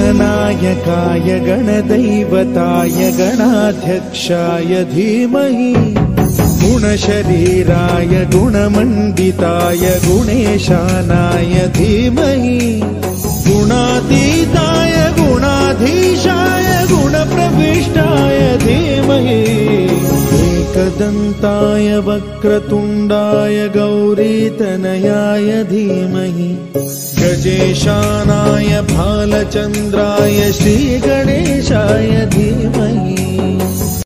गणनायकाय गणदैवताय गणाध्यक्षाय धीमहि गुणशरीराय गुणमण्डिताय गुणेशानाय धीमहि गुणातीताय गुणाधीशाय गुणप्रविष्टाय धीमहि एकदन्ताय वक्रतुण्डाय गौरीतनयाय धीमहि गजेशानाय भालचन्द्राय श्रीगणेशाय धीमहि